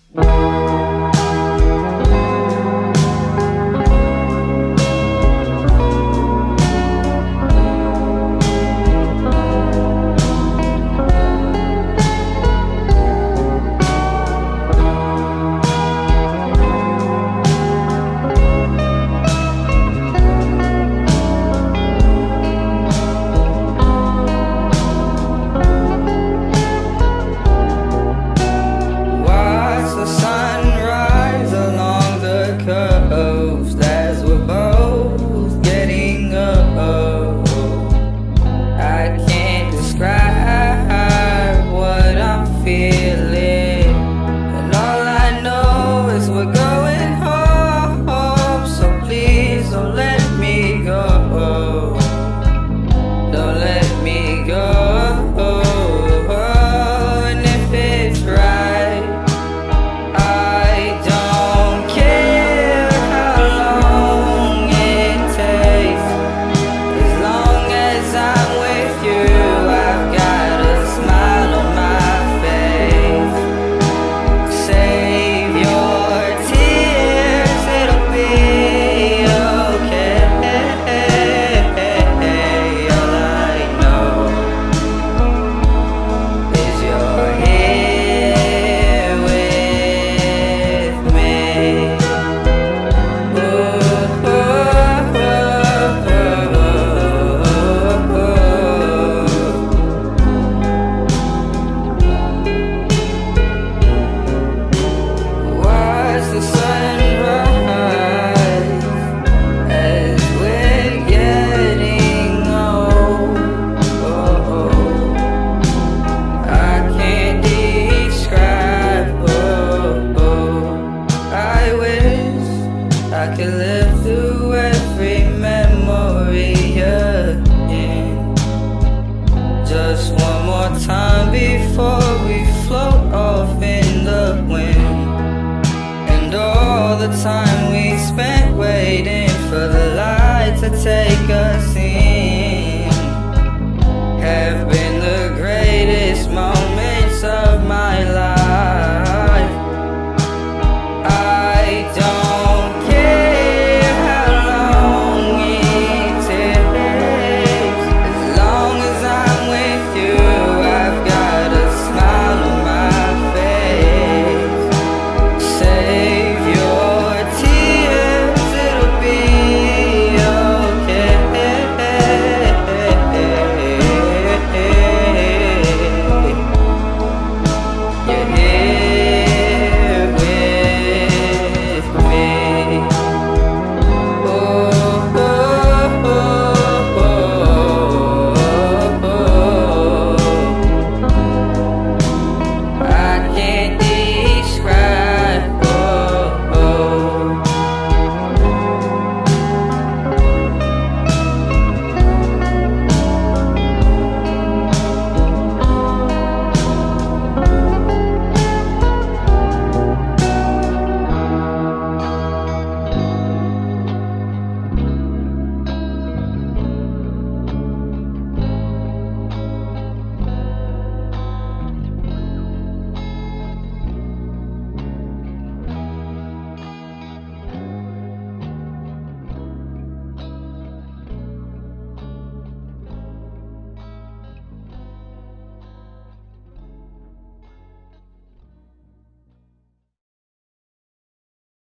As we're both getting old, I can't describe what I'm feeling, and all I know is we're going home. So please don't let me go, don't let me go. And if it's right, I don't care how long it takes. As long as I'm with you, I've got a smile on my face. Save your tears, it'll be okay. All I know is you're here with me. Watch the sunrise as we're getting old. I can't describe. I wish I could live through every memory again, just one more time before we float off in the wind. And all the time we spent waiting for the light to take